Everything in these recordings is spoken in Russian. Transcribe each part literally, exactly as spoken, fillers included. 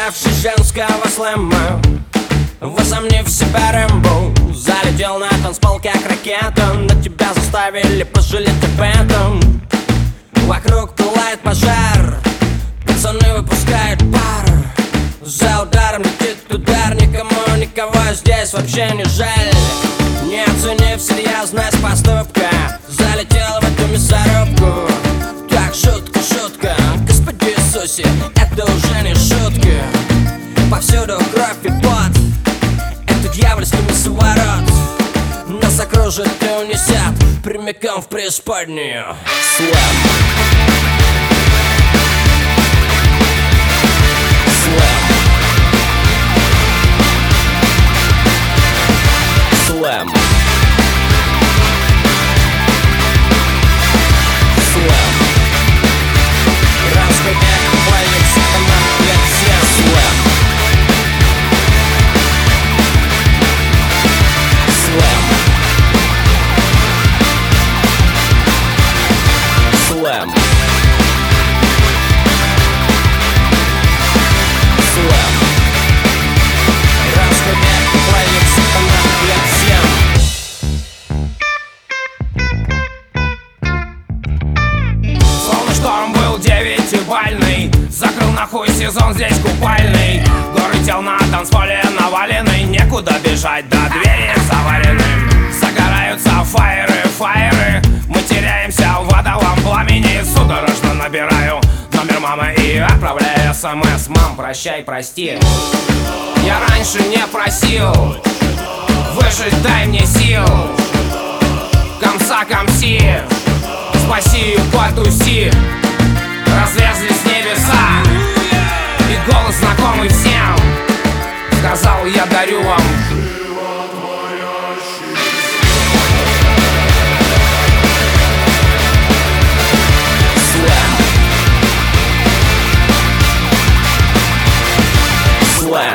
Начитавшись женского слэма, возомнив себя Рэмбо, залетел на танцпол как ракета. Но тебя заставили пожалеть об этом. Вокруг пылает пожар, пацаны выпускают пар. За ударом летит удар, никому никого здесь вообще не жаль. Не оценив серьезность поступка, залетел в эту мясорубку. Так, шутка, шутка, Господи Иисусе, это уже не шутка. Повсюду кровь и пот, это дьявольский мясоворот. Нас окружит и унесет прямиком в преисподнюю. Слэм. Слэм. Слэм. Раскрутяй комплекс, комплекс, слэм. Слэм. Слэм. Слэм. Раскрутяй комплекс, комплекс. Словно шторм был девятибальный, закрыл нахуй сезон здесь купальный. Горы тел на танцполе навалены, некуда бежать, до двери заварены. Загораются фаеры, фаеры, мы теряемся в адовом пламени. Судорожно набираю номер мамы и отправляю смс: мам, прощай, прости. Я раньше не просил выжить, дай мне сил. Комса, комси, спаси, потуси. Разлезлись небеса, и голос знакомый всем сказал: я дарю вам Слэм. Слэм.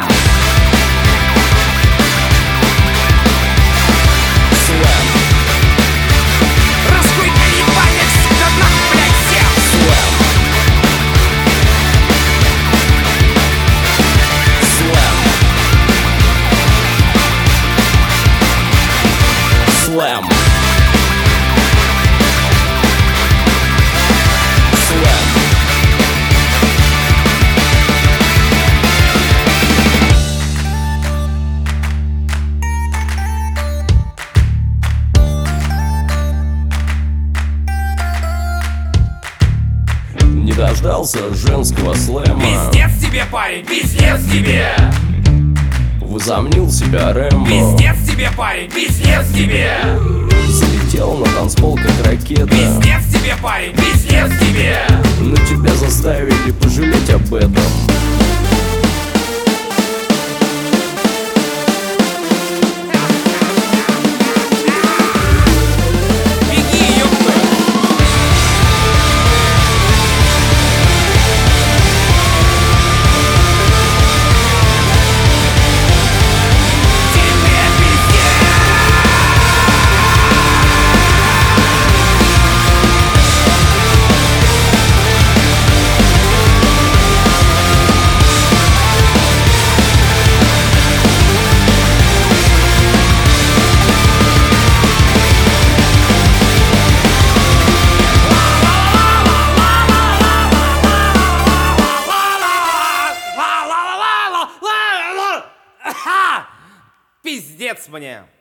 Слэм. раскуй ебанец, да нахуй, блядь, всех. Слэм. Слэм. Слэм. Слэм. Не дождался женского слэма, Пиздец тебе, парень, пиздец тебе. возомнил себя Рэмбо, Пиздец тебе, парень, пиздец тебе. залетел на танцпол как ракета. Пиздец тебе, парень, пиздец тебе. Но тебя заставили пожалеть об этом. Беги, ёпта. Тебе пиздец. Пиздец мне.